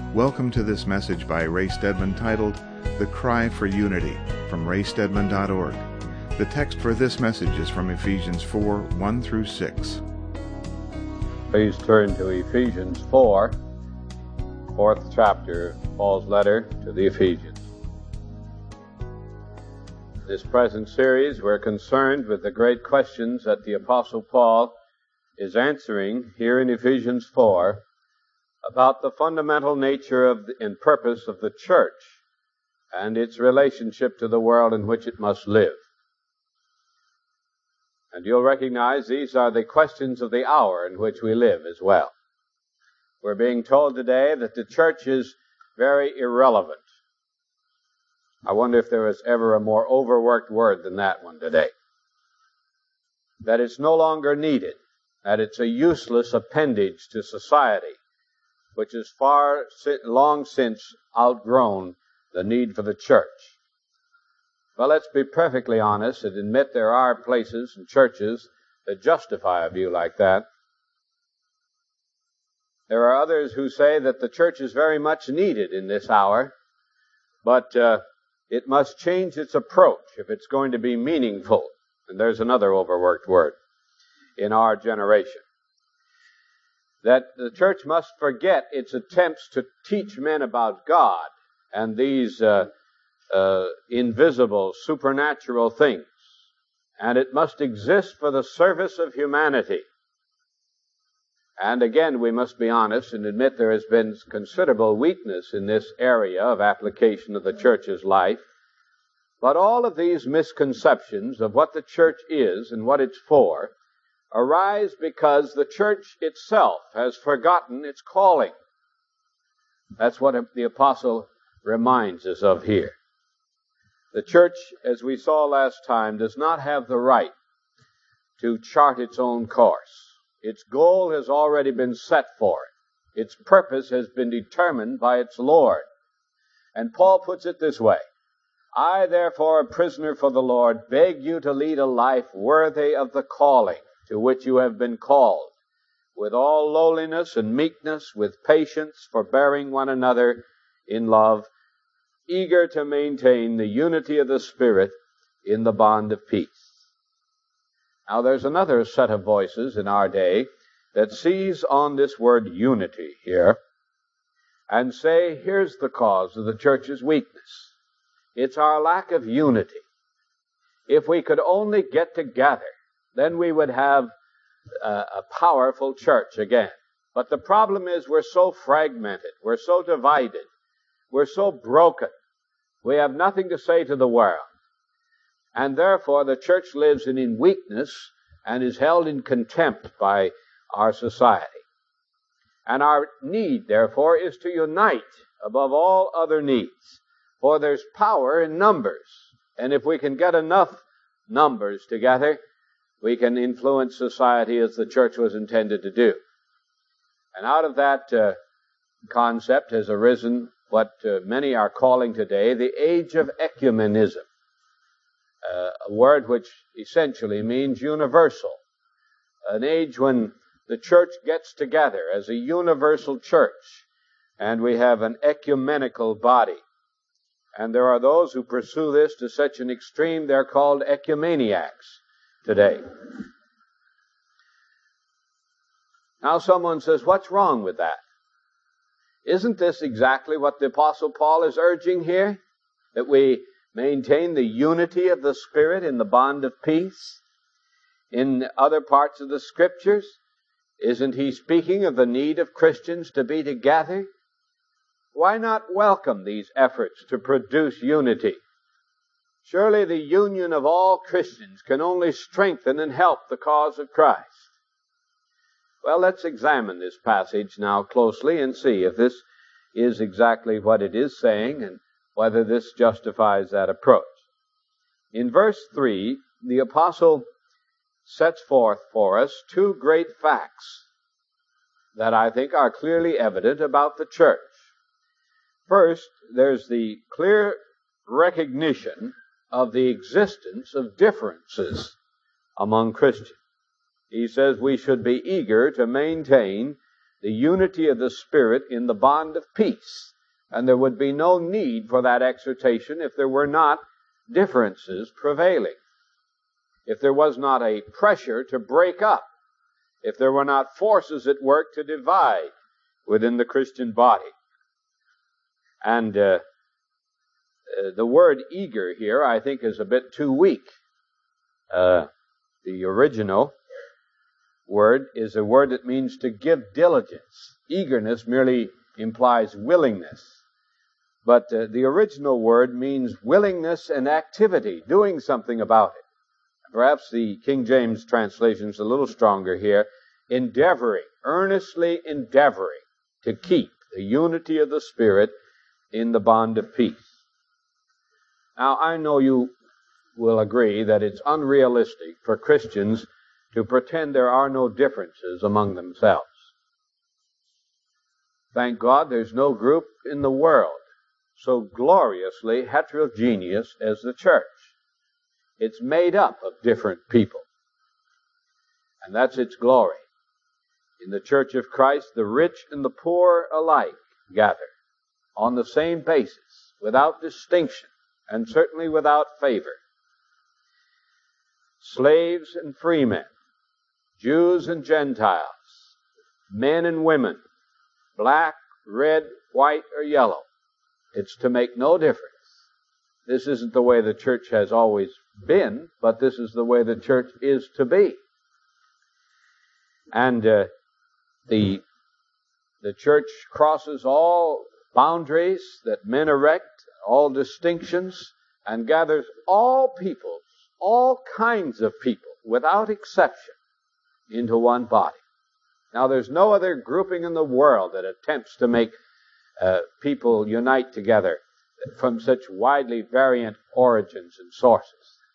Welcome to this message by Ray Stedman titled, The Cry for Unity, from raystedman.org. The text for this message is from Ephesians 4, 1 through 6. Please turn to Ephesians 4, 4th chapter, Paul's letter to the Ephesians. In this present series, we're concerned with the great questions that the Apostle Paul is answering here in Ephesians 4 about the fundamental nature and purpose of the church and its relationship to the world in which it must live. And you'll recognize these are the questions of the hour in which we live as well. We're being told today that the church is very irrelevant. I wonder if there was ever a more overworked word than that one today. That it's no longer needed, that it's a useless appendage to society, which has long since outgrown the need for the church. Well, let's be perfectly honest and admit there are places and churches that justify a view like that. There are others who say that the church is very much needed in this hour, but it must change its approach if it's going to be meaningful. And there's another overworked word in our generation. That the church must forget its attempts to teach men about God and these invisible, supernatural things. And it must exist for the service of humanity. And again, we must be honest and admit there has been considerable weakness in this area of application of the church's life. But all of these misconceptions of what the church is and what it's for arise because the church itself has forgotten its calling. That's what the apostle reminds us of here. The church, as we saw last time, does not have the right to chart its own course. Its goal has already been set for it. Its purpose has been determined by its Lord. And Paul puts it this way: I, therefore, a prisoner for the Lord, beg you to lead a life worthy of the calling to which you have been called, with all lowliness and meekness, with patience, forbearing one another in love, eager to maintain the unity of the Spirit in the bond of peace. Now there's another set of voices in our day that seize on this word unity here and say, here's the cause of the church's weakness. It's our lack of unity. If we could only get together, then we would have a powerful church again. But the problem is we're so fragmented, we're so divided, we're so broken, we have nothing to say to the world. And therefore the church lives in weakness and is held in contempt by our society. And our need, therefore, is to unite above all other needs. For there's power in numbers. And if we can get enough numbers together, we can influence society as the church was intended to do. And out of that concept has arisen what many are calling today the age of ecumenism, a word which essentially means universal, an age when the church gets together as a universal church, and we have an ecumenical body. And there are those who pursue this to such an extreme they're called ecumeniacs today. Now someone says, what's wrong with that? Isn't this exactly what the Apostle Paul is urging here? That we maintain the unity of the Spirit in the bond of peace? In other parts of the Scriptures, isn't he speaking of the need of Christians to be together? Why not welcome these efforts to produce unity? Surely the union of all Christians can only strengthen and help the cause of Christ. Well, let's examine this passage now closely and see if this is exactly what it is saying and whether this justifies that approach. In verse 3, the apostle sets forth for us two great facts that I think are clearly evident about the church. First, there's the clear recognition of the existence of differences among Christians. He says we should be eager to maintain the unity of the Spirit in the bond of peace. And there would be no need for that exhortation if there were not differences prevailing, if there was not a pressure to break up, if there were not forces at work to divide within the Christian body. And the word eager here, I think, is a bit too weak. The original word is a word that means to give diligence. Eagerness merely implies willingness. But the original word means willingness and activity, doing something about it. Perhaps the King James translation is a little stronger here. Endeavoring, earnestly endeavoring to keep the unity of the Spirit in the bond of peace. Now, I know you will agree that it's unrealistic for Christians to pretend there are no differences among themselves. Thank God there's no group in the world so gloriously heterogeneous as the church. It's made up of different people. And that's its glory. In the Church of Christ, the rich and the poor alike gather on the same basis, without distinction, and certainly without favor. Slaves and freemen, Jews and Gentiles, men and women, black, red, white, or yellow. It's to make no difference. This isn't the way the church has always been, but this is the way the church is to be. And the church crosses all boundaries that men erect, all distinctions, and gathers all peoples, all kinds of people, without exception, into one body. Now, there's no other grouping in the world that attempts to make people unite together from such widely variant origins and sources.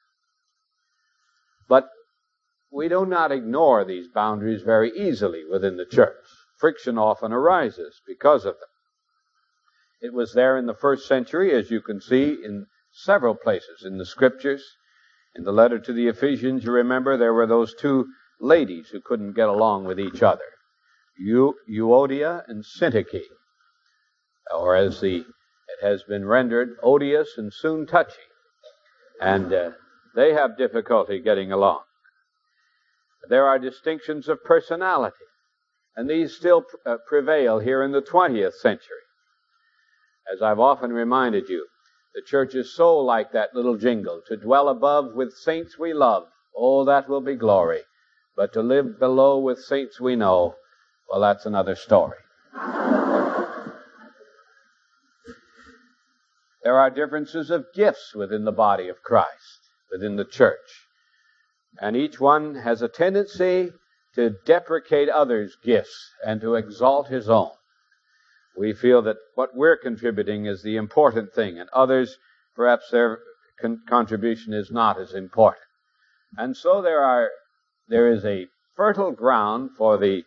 But we do not ignore these boundaries very easily within the church. Friction often arises because of them. It was there in the first century, as you can see in several places in the Scriptures. In the letter to the Ephesians, you remember, there were those two ladies who couldn't get along with each other, Euodia and Syntyche, or as it has been rendered, odious and soon touchy. And they have difficulty getting along. There are distinctions of personality, and these still prevail here in the 20th century. As I've often reminded you, the church is so like that little jingle, to dwell above with saints we love, oh, that will be glory. But to live below with saints we know, well, that's another story. There are differences of gifts within the body of Christ, within the church. And each one has a tendency to deprecate others' gifts and to exalt his own. We feel that what we're contributing is the important thing, and others, perhaps their contribution is not as important. And so there is a fertile ground for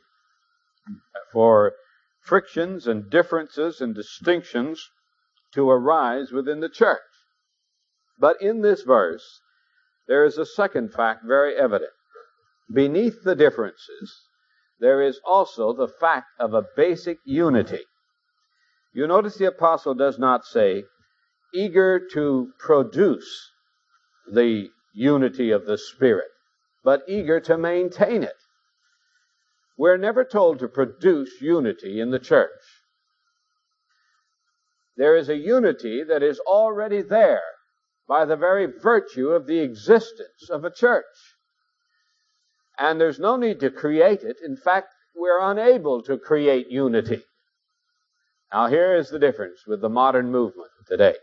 frictions and differences and distinctions to arise within the church. But in this verse, there is a second fact very evident. Beneath the differences, there is also the fact of a basic unity. You notice the apostle does not say, eager to produce the unity of the Spirit, but eager to maintain it. We're never told to produce unity in the church. There is a unity that is already there by the very virtue of the existence of a church. And there's no need to create it. In fact, we're unable to create unity. Now, here is the difference with the modern movement today.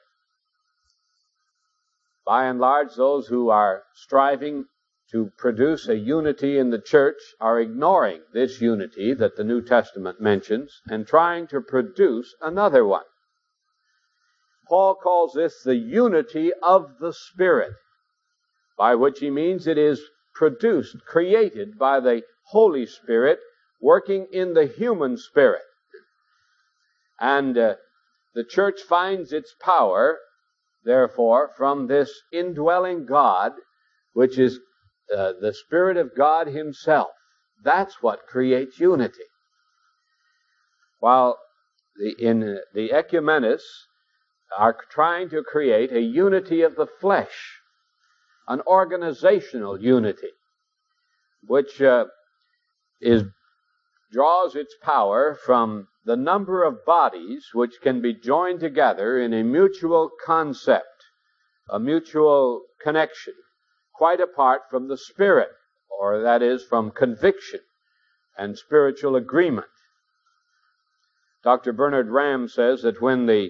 By and large, those who are striving to produce a unity in the church are ignoring this unity that the New Testament mentions and trying to produce another one. Paul calls this the unity of the Spirit, by which he means it is produced, created by the Holy Spirit working in the human spirit. And the church finds its power, therefore, from this indwelling God, which is the Spirit of God Himself. That's what creates unity. while the ecumenists are trying to create a unity of the flesh, an organizational unity, which draws its power from the number of bodies which can be joined together in a mutual concept, a mutual connection, quite apart from the Spirit, or that is, from conviction and spiritual agreement. Dr. Bernard Ramm says that when the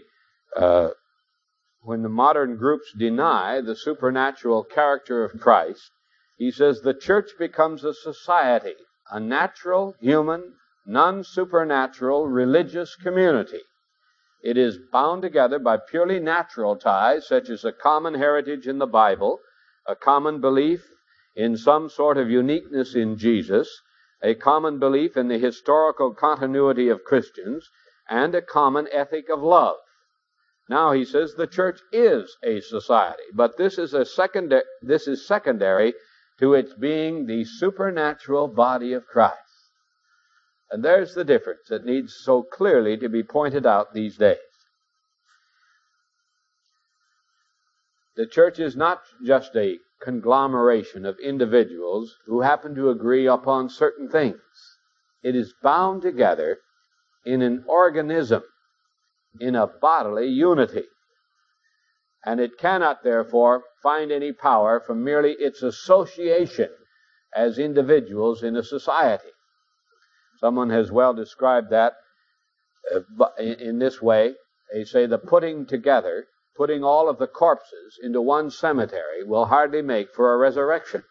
modern groups deny the supernatural character of Christ, he says the church becomes a society, a natural, human, non-supernatural religious community. It is bound together by purely natural ties, such as a common heritage in the Bible, a common belief in some sort of uniqueness in Jesus, a common belief in the historical continuity of Christians, and a common ethic of love. Now, he says the church is a society, but this is secondary to its being the supernatural body of Christ. And there's the difference that needs so clearly to be pointed out these days. The church is not just a conglomeration of individuals who happen to agree upon certain things. It is bound together in an organism, in a bodily unity. And it cannot, therefore, find any power from merely its association as individuals in a society. Someone has well described that in this way. They say the putting all of the corpses into one cemetery will hardly make for a resurrection.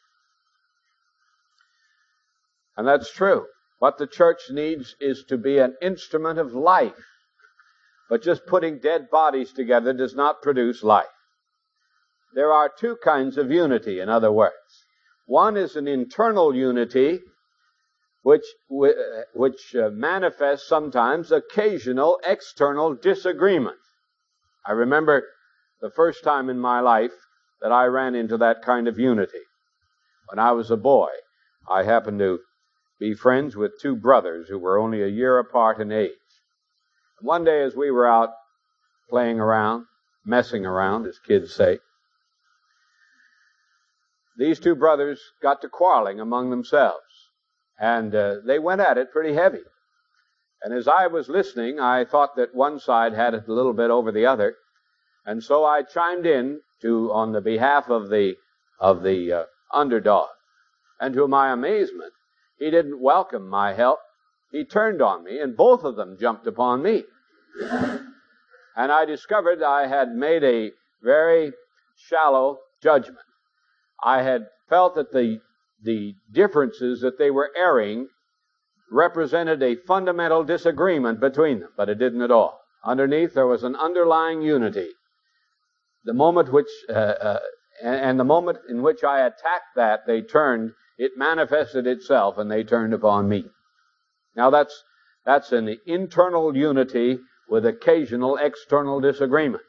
And that's true. What the church needs is to be an instrument of life. But just putting dead bodies together does not produce life. There are two kinds of unity, in other words. One is an internal unity which manifests sometimes occasional external disagreement. I remember the first time in my life that I ran into that kind of unity. When I was a boy, I happened to be friends with two brothers who were only a year apart in age. One day as we were out playing around, messing around, as kids say, these two brothers got to quarreling among themselves. And they went at it pretty heavy. And as I was listening, I thought that one side had it a little bit over the other. And so I chimed in on the behalf of the underdog. And to my amazement, he didn't welcome my help. He turned on me, and both of them jumped upon me. And I discovered I had made a very shallow judgment. I had felt that the differences that they were airing represented a fundamental disagreement between them, but it didn't at all. Underneath, there was an underlying unity. The moment in which I attacked that, it manifested itself, and they turned upon me. Now that's an internal unity with occasional external disagreement.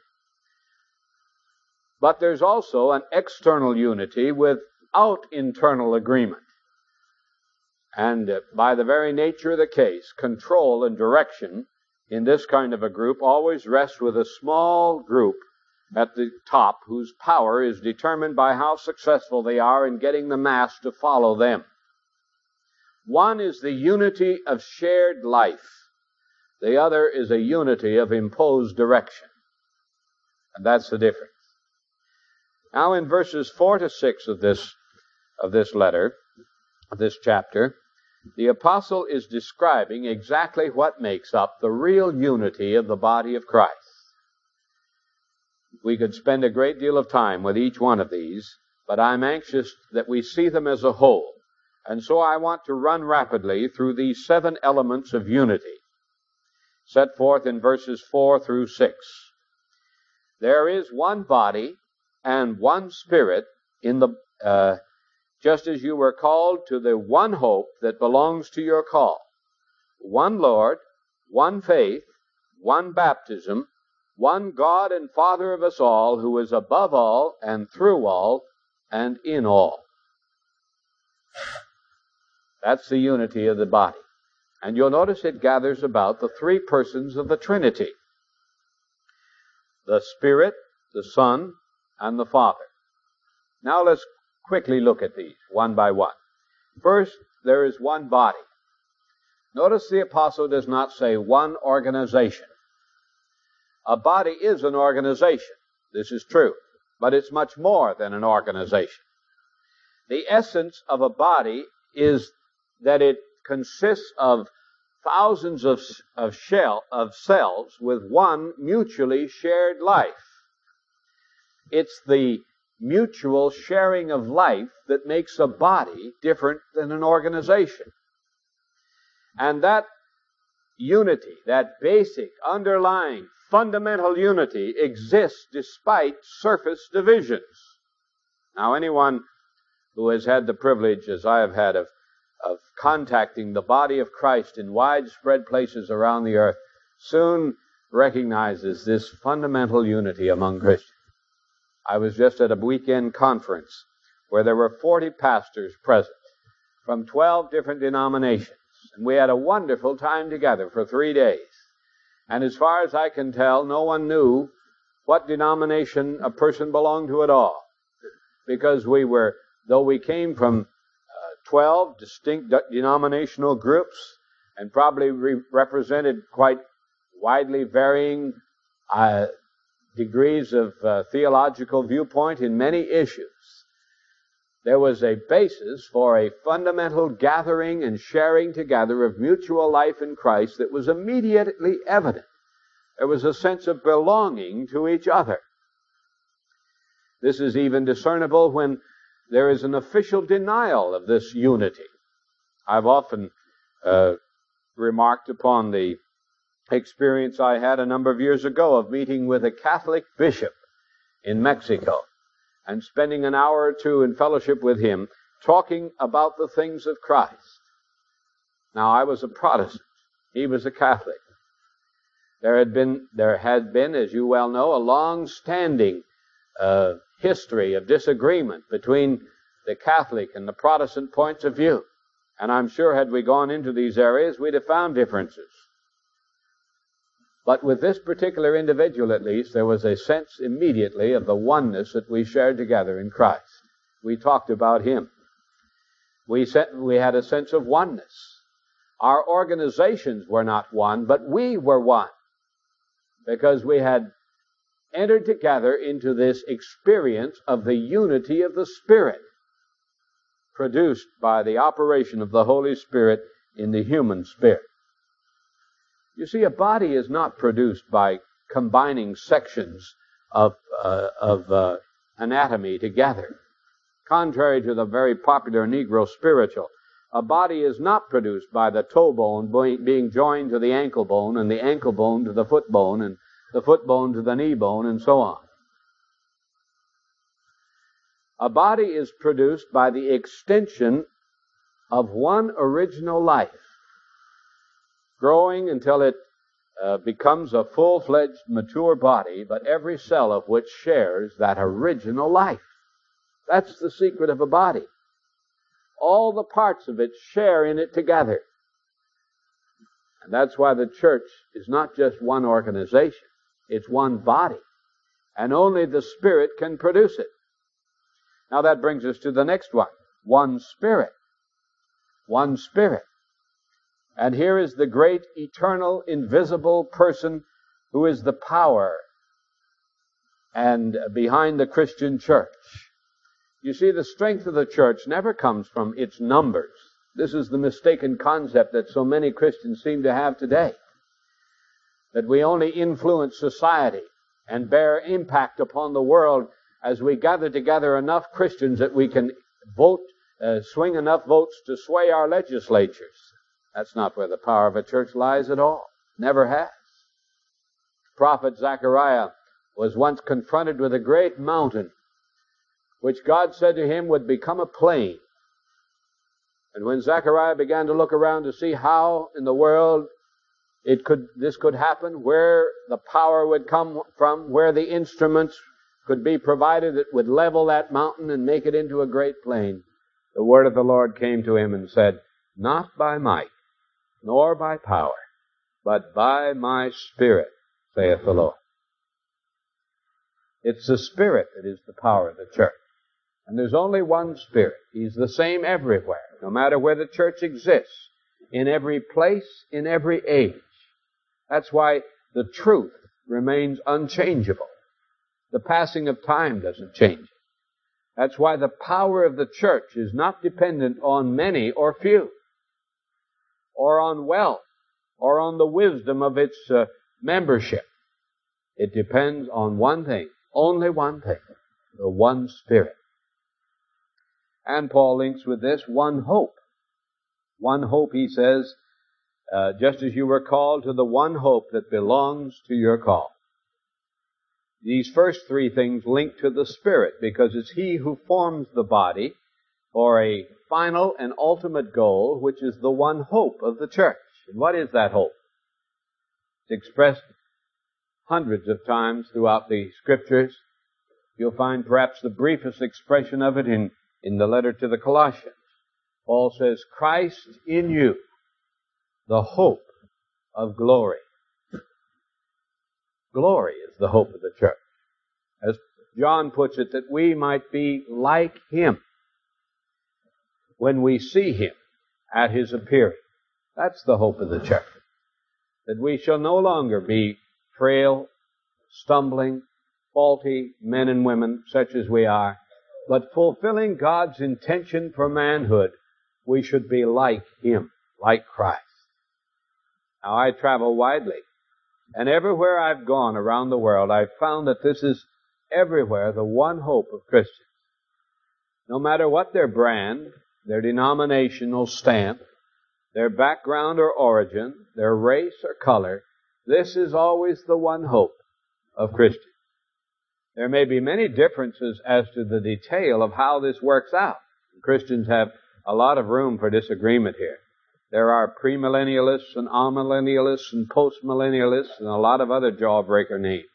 But there's also an external unity without internal agreement. And by the very nature of the case, control and direction in this kind of a group always rests with a small group at the top whose power is determined by how successful they are in getting the mass to follow them. One is the unity of shared life. The other is a unity of imposed direction. And that's the difference. Now in verses 4 to 6 of this letter, of this chapter, the apostle is describing exactly what makes up the real unity of the body of Christ. We could spend a great deal of time with each one of these, but I'm anxious that we see them as a whole. And so I want to run rapidly through these 7 elements of unity, set forth in verses 4 through 6. There is one body and one Spirit just as you were called to the one hope that belongs to your call. One Lord, one faith, one baptism, one God and Father of us all, who is above all and through all and in all. That's the unity of the body. And you'll notice it gathers about the three persons of the Trinity: the Spirit, the Son, and the Father. Now let's quickly look at these one by one. First, there is one body. Notice the apostle does not say one organization. A body is an organization. This is true. But it's much more than an organization. The essence of a body is that it consists of thousands of cells with one mutually shared life. It's the mutual sharing of life that makes a body different than an organization. And that unity, that basic, underlying, fundamental unity exists despite surface divisions. Now, anyone who has had the privilege, as I have had, of contacting the body of Christ in widespread places around the earth soon recognizes this fundamental unity among Christians. I was just at a weekend conference where there were 40 pastors present from 12 different denominations, and we had a wonderful time together for 3 days. And as far as I can tell, no one knew what denomination a person belonged to at all, because though we came from 12 distinct denominational groups and probably represented quite widely varying degrees of theological viewpoint in many issues, there was a basis for a fundamental gathering and sharing together of mutual life in Christ that was immediately evident. There was a sense of belonging to each other. This is even discernible when there is an official denial of this unity. I've often remarked upon the experience I had a number of years ago of meeting with a Catholic bishop in Mexico and spending an hour or two in fellowship with him talking about the things of Christ. Now, I was a Protestant. He was a Catholic. There had been, as you well know, a long-standing history of disagreement between the Catholic and the Protestant points of view. And I'm sure had we gone into these areas, we'd have found differences. But with this particular individual, at least, there was a sense immediately of the oneness that we shared together in Christ. We talked about Him. We had a sense of oneness. Our organizations were not one, but we were one, because we had entered together into this experience of the unity of the Spirit, produced by the operation of the Holy Spirit in the human spirit. You see, a body is not produced by combining sections of anatomy together. Contrary to the very popular Negro spiritual, a body is not produced by the toe bone being joined to the ankle bone, and the ankle bone to the foot bone, and the foot bone to the knee bone, and so on. A body is produced by the extension of one original life, growing until it becomes a full-fledged, mature body, but every cell of which shares that original life. That's the secret of a body. All the parts of it share in it together. And that's why the church is not just one organization. It's one body. And only the Spirit can produce it. Now that brings us to the next one. One Spirit. One Spirit. And here is the great, eternal, invisible person who is the power and behind the Christian church. You see, the strength of the church never comes from its numbers. This is the mistaken concept that so many Christians seem to have today. That we only influence society and bear impact upon the world as we gather together enough Christians that we can swing enough votes to sway our legislatures. That's not where the power of a church lies at all. Never has. Prophet Zechariah was once confronted with a great mountain, which God said to him would become a plain. And when Zechariah began to look around to see how in the world this could happen, where the power would come from, where the instruments could be provided that would level that mountain and make it into a great plain, the word of the Lord came to him and said, "Not by might, nor by power, but by my Spirit, saith the Lord. It's the Spirit that is the power of the church. And there's only one Spirit. He's the same everywhere, no matter where the church exists, in every place, in every age. That's why the truth remains unchangeable. The passing of time doesn't change it. That's why the power of the church is not dependent on many or few, or on wealth, or on the wisdom of its membership. It depends on one thing, only one thing, the one Spirit. And Paul links with this one hope. One hope, he says, just as you were called to the one hope that belongs to your call. These first three things link to the Spirit, because it's He who forms the body for a final and ultimate goal, which is the one hope of the church. And what is that hope? It's expressed hundreds of times throughout the Scriptures. You'll find perhaps the briefest expression of it in the letter to the Colossians. Paul says, Christ in you, the hope of glory. Glory is the hope of the church. As John puts it, that we might be like Him when we see Him at His appearing. That's the hope of the church. That we shall no longer be frail, stumbling, faulty men and women such as we are, but fulfilling God's intention for manhood, we should be like Him, like Christ. Now, I travel widely, and everywhere I've gone around the world, I've found that this is everywhere the one hope of Christians. No matter what their brand, their denominational stamp, their background or origin, their race or color, this is always the one hope of Christians. There may be many differences as to the detail of how this works out. Christians have a lot of room for disagreement here. There are premillennialists and amillennialists and postmillennialists and a lot of other jawbreaker names.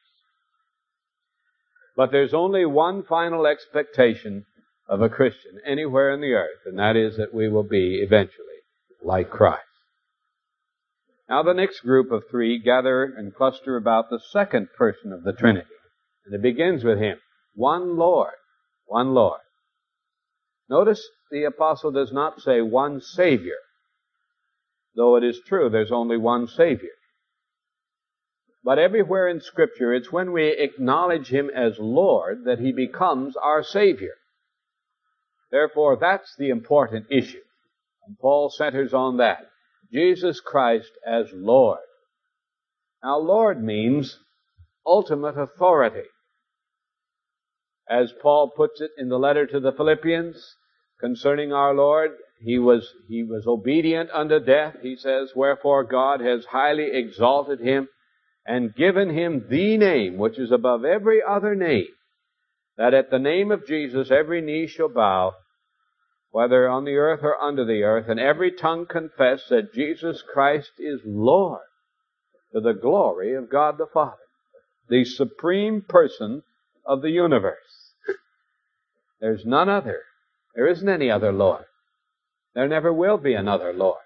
But there's only one final expectation of a Christian anywhere in the earth, and that is that we will be eventually like Christ. Now the next group of three gather and cluster about the second person of the Trinity. And it begins with Him. One Lord. One Lord. Notice the apostle does not say one Savior. Though it is true there's only one Savior. But everywhere in Scripture, it's when we acknowledge Him as Lord that He becomes our Savior. Therefore, that's the important issue. And Paul centers on that. Jesus Christ as Lord. Now, Lord means ultimate authority. As Paul puts it in the letter to the Philippians concerning our Lord, He was obedient unto death, he says, wherefore God has highly exalted Him and given Him the name which is above every other name, that at the name of Jesus every knee shall bow, whether on the earth or under the earth, and every tongue confess that Jesus Christ is Lord, to the glory of God the Father, the supreme person of the universe. There's none other. There isn't any other Lord. There never will be another Lord.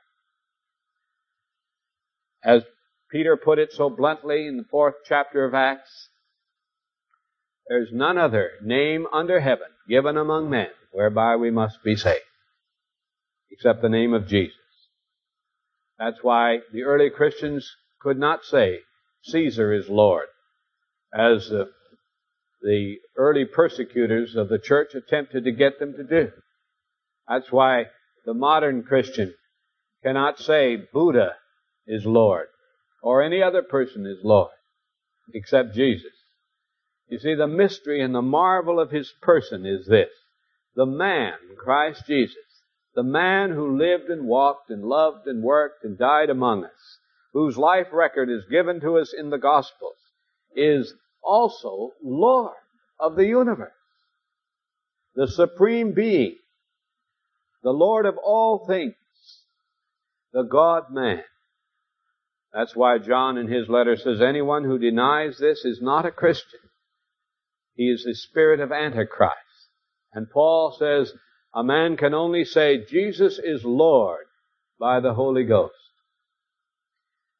As Peter put it so bluntly in the 4th chapter of Acts, there's none other name under heaven given among men whereby we must be saved, except the name of Jesus. That's why the early Christians could not say, Caesar is Lord, as the early persecutors of the church attempted to get them to do. That's why the modern Christian cannot say Buddha is Lord, or any other person is Lord, except Jesus. You see, the mystery and the marvel of His person is this. The man, Christ Jesus, the man who lived and walked and loved and worked and died among us, whose life record is given to us in the Gospels, is also Lord of the universe. The supreme being, the Lord of all things, the God-man. That's why John in his letter says, anyone who denies this is not a Christian. He is the spirit of Antichrist. And Paul says, a man can only say Jesus is Lord by the Holy Ghost.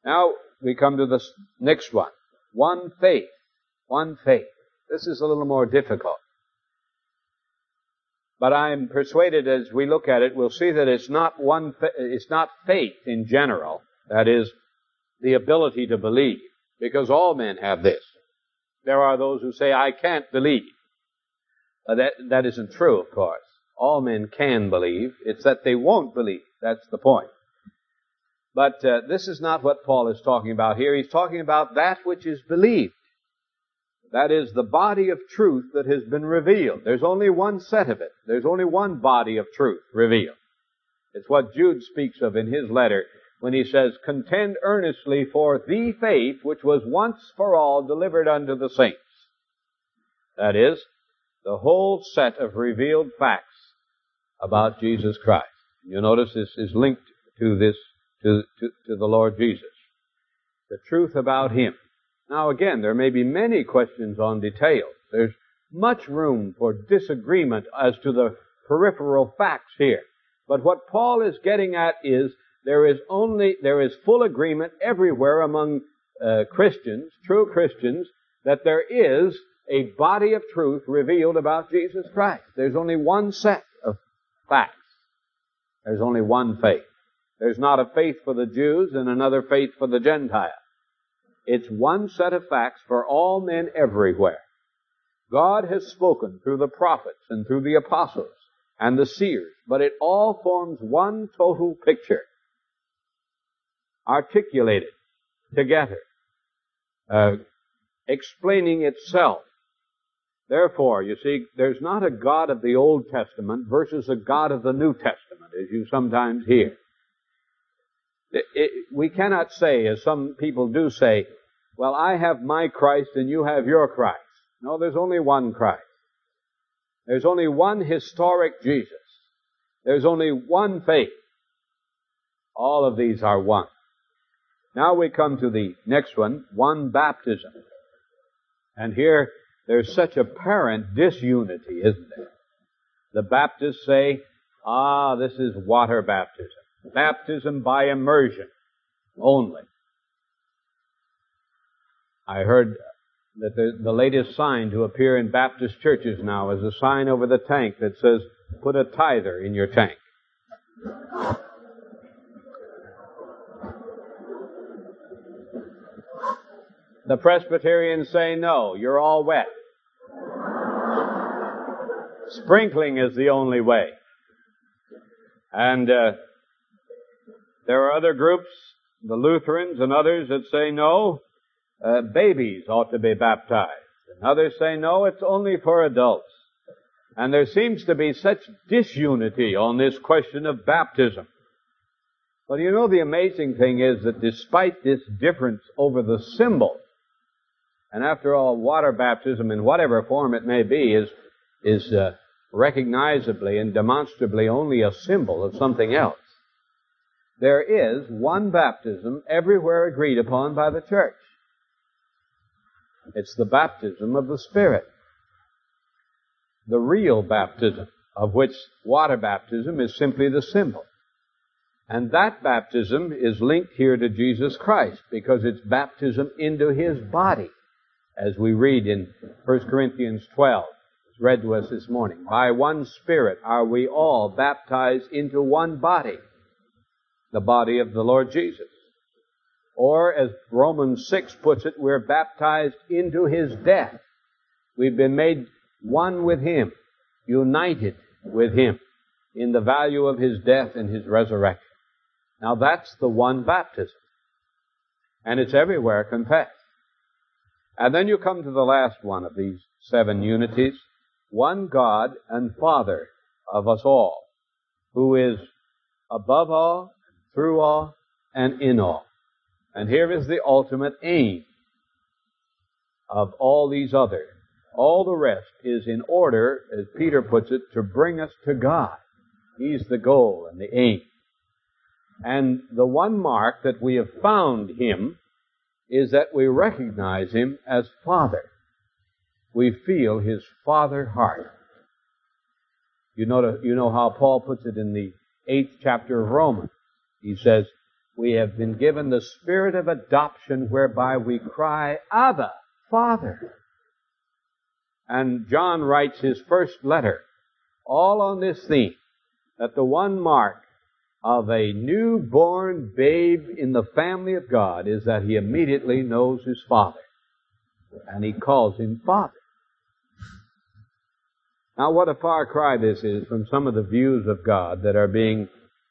Now we come to the next one. One faith. One faith. This is a little more difficult. But I'm persuaded as we look at it, we'll see that it's not faith in general. That is, the ability to believe. Because all men have this. There are those who say, I can't believe. That isn't true, of course. All men can believe. It's that they won't believe. That's the point. But this is not what Paul is talking about here. He's talking about that which is believed. That is the body of truth that has been revealed. There's only one set of it. There's only one body of truth revealed. It's what Jude speaks of in his letter when he says, contend earnestly for the faith which was once for all delivered unto the saints. That is, the whole set of revealed facts about Jesus Christ. You notice this is linked to this, to the Lord Jesus. The truth about Him. Now again, there may be many questions on details. There's much room for disagreement as to the peripheral facts here. But what Paul is getting at is there is full agreement everywhere among Christians, true Christians, that there is a body of truth revealed about Jesus Christ. There's only one set of facts. There's only one faith. There's not a faith for the Jews and another faith for the Gentiles. It's one set of facts for all men everywhere. God has spoken through the prophets and through the apostles and the seers, but it all forms one total picture, articulated together, explaining itself. Therefore, you see, there's not a God of the Old Testament versus a God of the New Testament, as you sometimes hear. We cannot say, as some people do say, well, I have my Christ and you have your Christ. No, there's only one Christ. There's only one historic Jesus. There's only one faith. All of these are one. Now we come to the next one baptism. And here, there's such apparent disunity, isn't there? The Baptists say, this is water baptism. Baptism by immersion only. I heard that the latest sign to appear in Baptist churches now is a sign over the tank that says, put a tither in your tank. The Presbyterians say, no, you're all wet. Sprinkling is the only way. And there are other groups, the Lutherans and others, that say, no, babies ought to be baptized. And others say, no, it's only for adults. And there seems to be such disunity on this question of baptism. But you know, the amazing thing is that despite this difference over the symbol, and after all, water baptism, in whatever form it may be, is recognizably and demonstrably only a symbol of something else. There is one baptism everywhere agreed upon by the church. It's the baptism of the Spirit. The real baptism, of which water baptism is simply the symbol. And that baptism is linked here to Jesus Christ because it's baptism into His body. As we read in 1 Corinthians 12, it's read to us this morning. By one Spirit are we all baptized into one body, the body of the Lord Jesus. Or, as Romans 6 puts it, we're baptized into His death. We've been made one with Him, united with Him in the value of His death and His resurrection. Now that's the one baptism. And it's everywhere confessed. And then you come to the last one of these 7 unities, one God and Father of us all, who is above all, through all, and in all. And here is the ultimate aim of all these others. All the rest is in order, as Peter puts it, to bring us to God. He's the goal and the aim. And the one mark that we have found Him is that we recognize Him as Father. We feel His Father heart. You know how Paul puts it in the 8th chapter of Romans. He says, we have been given the Spirit of adoption whereby we cry, Abba, Father. And John writes his first letter all on this theme, that the one mark of a newborn babe in the family of God is that he immediately knows his Father. And he calls him Father. Now, what a far cry this is from some of the views of God that are being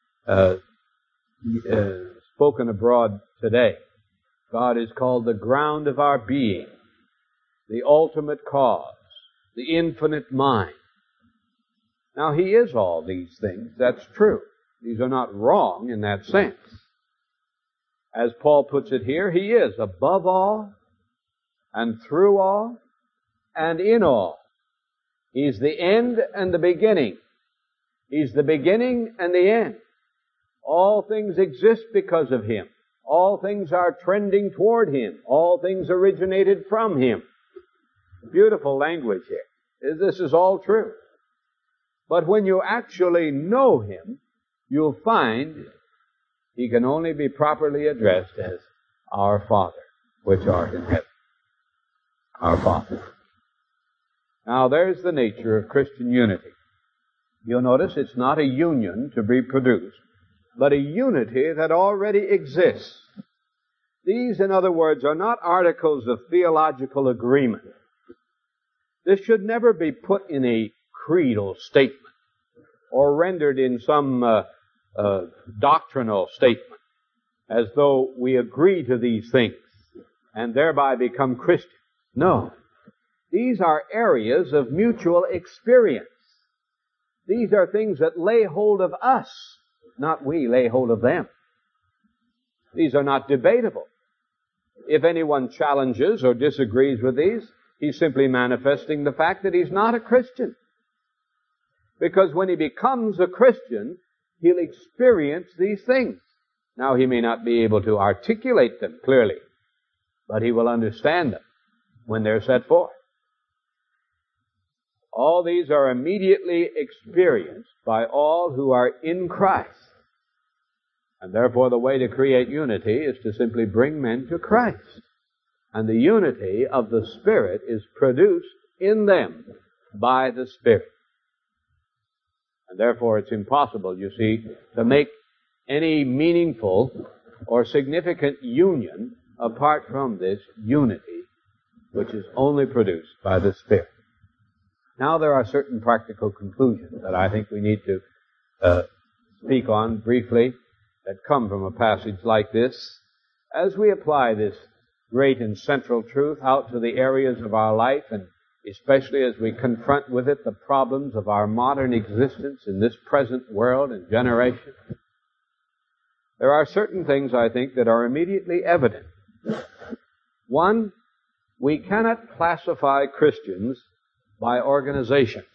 spoken abroad today. God is called the ground of our being, the ultimate cause, the infinite mind. Now, he is all these things. That's true. These are not wrong in that sense. As Paul puts it here, he is above all, and through all, and in all. He's the end and the beginning. He's the beginning and the end. All things exist because of him. All things are trending toward him. All things originated from him. Beautiful language here. This is all true. But when you actually know him, you'll find he can only be properly addressed as our Father, which art in heaven. Our Father. Now, there's the nature of Christian unity. You'll notice it's not a union to be produced, but a unity that already exists. These, in other words, are not articles of theological agreement. This should never be put in a creedal statement or rendered in some doctrinal statement as though we agree to these things and thereby become Christians. No. These are areas of mutual experience. These are things that lay hold of us, not we lay hold of them. These are not debatable. If anyone challenges or disagrees with these, he's simply manifesting the fact that he's not a Christian. Because when he becomes a Christian, he'll experience these things. Now, he may not be able to articulate them clearly, but he will understand them when they're set forth. All these are immediately experienced by all who are in Christ. And therefore the way to create unity is to simply bring men to Christ. And the unity of the Spirit is produced in them by the Spirit. And therefore it's impossible, you see, to make any meaningful or significant union apart from this unity, which is only produced by the Spirit. Now there are certain practical conclusions that I think we need to speak on briefly that come from a passage like this as we apply this great and central truth out to the areas of our life, and especially as we confront with it the problems of our modern existence in this present world and generation. There are certain things, I think, that are immediately evident. One, we cannot classify Christians by organizations.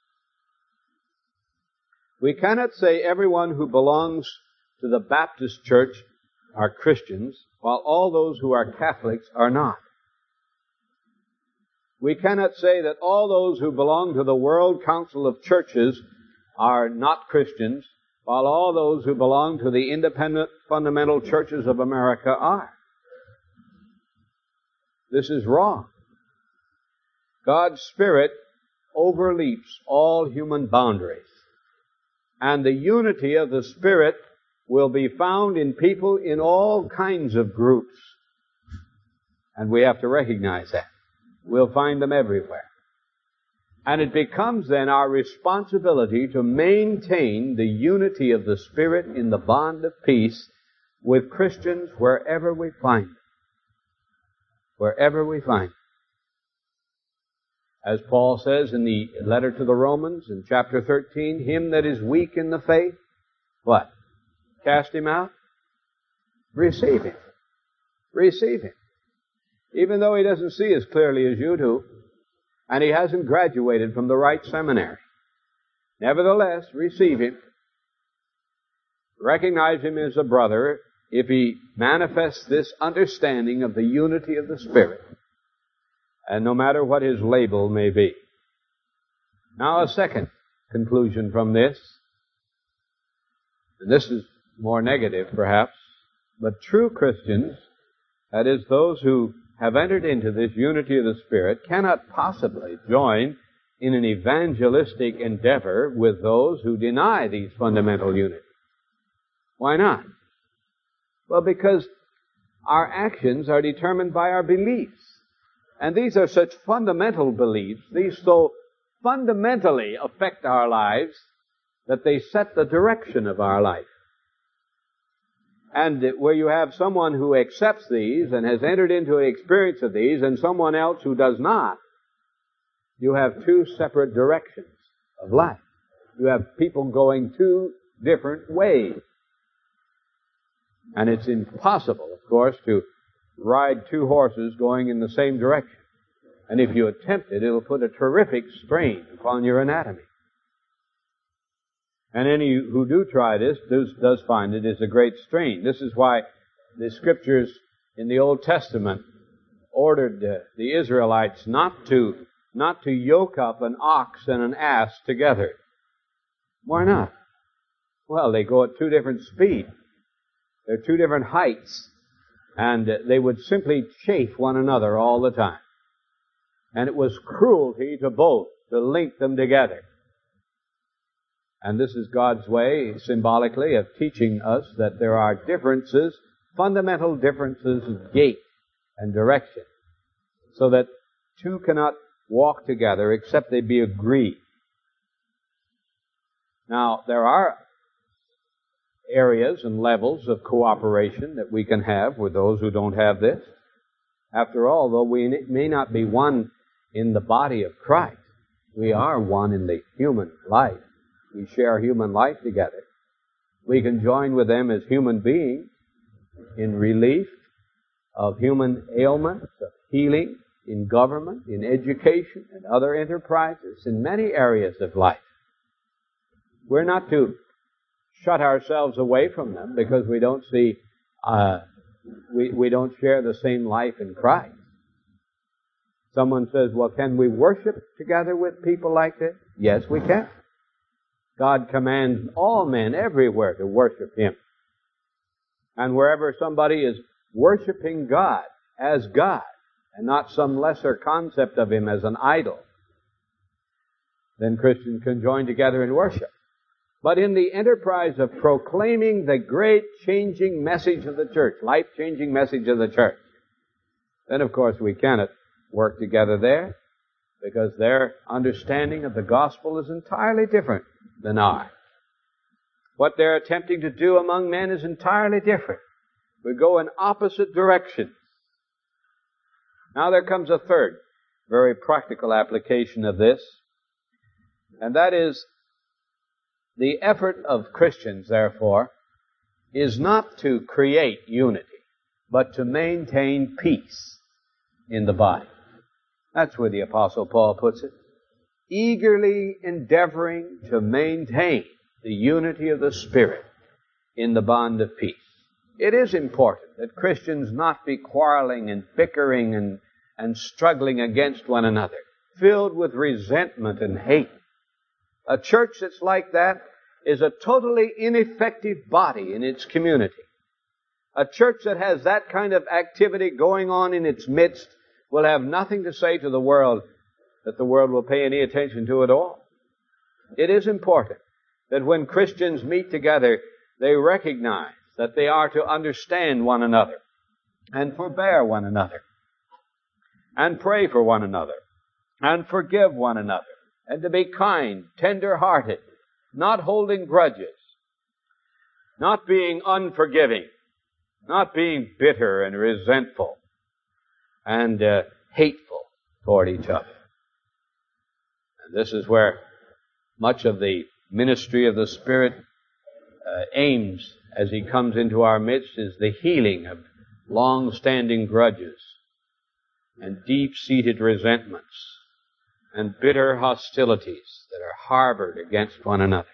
We cannot say everyone who belongs to the Baptist Church are Christians, while all those who are Catholics are not. We cannot say that all those who belong to the World Council of Churches are not Christians, while all those who belong to the Independent Fundamental Churches of America are. This is wrong. God's Spirit overleaps all human boundaries. And the unity of the Spirit will be found in people in all kinds of groups. And we have to recognize that. We'll find them everywhere. And it becomes then our responsibility to maintain the unity of the Spirit in the bond of peace with Christians wherever we find them. Wherever we find them. As Paul says in the letter to the Romans in chapter 13, him that is weak in the faith, what? Cast him out? Receive him. Receive him. Even though he doesn't see as clearly as you do, and he hasn't graduated from the right seminary. Nevertheless, receive him. Recognize him as a brother if he manifests this understanding of the unity of the Spirit. And no matter what his label may be. Now a second conclusion from this, and this is more negative perhaps, But true Christians, that is, those who have entered into this unity of the Spirit, cannot possibly join in an evangelistic endeavor with those who deny these fundamental unities. Why not? Well, because our actions are determined by our beliefs. And these are such fundamental beliefs, these so fundamentally affect our lives that they set the direction of our life. And where you have someone who accepts these and has entered into an experience of these and someone else who does not, you have two separate directions of life. You have people going two different ways. And it's impossible, of course, to ride two horses going in the same direction. And if you attempt it, it'll put a terrific strain upon your anatomy. And any who do try this does find it is a great strain. This is why the Scriptures in the Old Testament ordered the Israelites not to yoke up an ox and an ass together. Why not? Well, they go at two different speeds. They're two different heights. And they would simply chafe one another all the time. And it was cruelty to both to link them together. And this is God's way, symbolically, of teaching us that there are differences, fundamental differences of gait and direction, so that two cannot walk together except they be agreed. Now, there are areas and levels of cooperation that we can have with those who don't have this. After all, though we may not be one in the body of Christ, we are one in the human life. We share human life together. We can join with them as human beings in relief of human ailments, of healing, in government, in education, and other enterprises, in many areas of life. We're not to shut ourselves away from them because we don't see, we don't share the same life in Christ. Someone says, well, can we worship together with people like this? Yes, we can. God commands all men everywhere to worship Him. And wherever somebody is worshiping God as God, and not some lesser concept of Him as an idol, then Christians can join together in worship. But in the enterprise of proclaiming the great changing message of the church, life-changing message of the church, then of course we cannot work together there, because their understanding of the gospel is entirely different than ours. What they're attempting to do among men is entirely different. We go in opposite directions. Now there comes a third, very practical application of this, and that is the effort of Christians, therefore, is not to create unity, but to maintain peace in the body. That's where the Apostle Paul puts it. Eagerly endeavoring to maintain the unity of the Spirit in the bond of peace. It is important that Christians not be quarreling and bickering and struggling against one another, filled with resentment and hate. A church that's like that is a totally ineffective body in its community. A church that has that kind of activity going on in its midst will have nothing to say to the world that the world will pay any attention to at all. It is important that when Christians meet together, they recognize that they are to understand one another and forbear one another and pray for one another and forgive one another and to be kind, tender-hearted, not holding grudges, not being unforgiving, not being bitter and resentful and hateful toward each other. And this is where much of the ministry of the Spirit aims as He comes into our midst, is the healing of long-standing grudges and deep-seated resentments and bitter hostilities that are harbored against one another.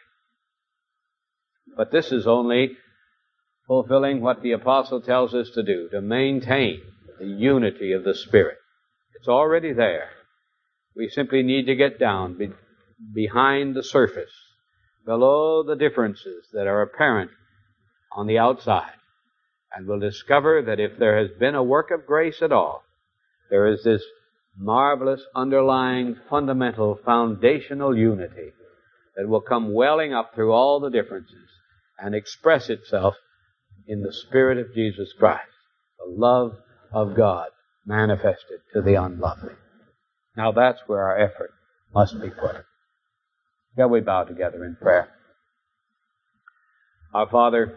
But this is only fulfilling what the Apostle tells us to do, to maintain the unity of the Spirit. It's already there. We simply need to get down behind the surface, below the differences that are apparent on the outside, and will discover that if there has been a work of grace at all, there is this marvelous underlying fundamental foundational unity that will come welling up through all the differences and express itself in the Spirit of Jesus Christ, the love of God manifested to the unlovely. Now that's where our effort must be put. Shall we bow together in prayer? Our Father,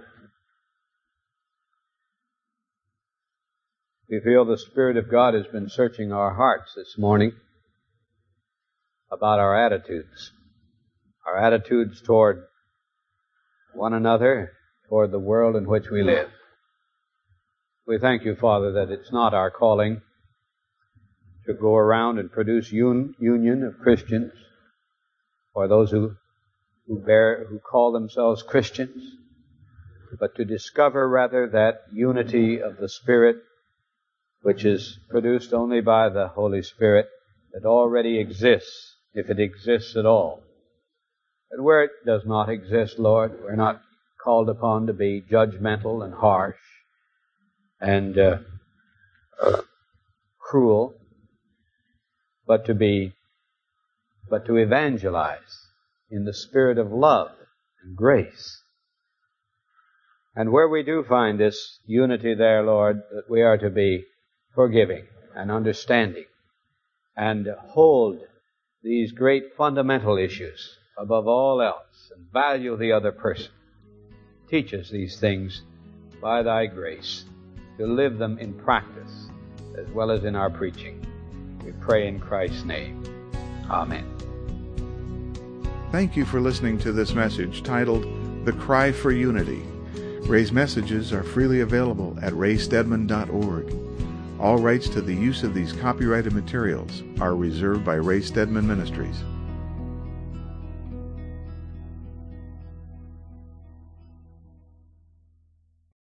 we feel the Spirit of God has been searching our hearts this morning about our attitudes toward one another, toward the world in which we live. We thank you, Father, that it's not our calling to go around and produce union of Christians, or those who call themselves Christians, but to discover rather that unity of the Spirit, which is produced only by the Holy Spirit, that already exists, if it exists at all. And where it does not exist, Lord, we're not called upon to be judgmental and harsh and cruel, but to evangelize in the spirit of love and grace. And where we do find this unity there, Lord, that we are to be forgiving and understanding and hold these great fundamental issues above all else and value the other person. Teach us these things by thy grace to live them in practice as well as in our preaching. We pray in Christ's name. Amen. Thank you for listening to this message titled The Cry for Unity. Ray's messages are freely available at raystedman.org. All rights to the use of these copyrighted materials are reserved by Ray Stedman Ministries.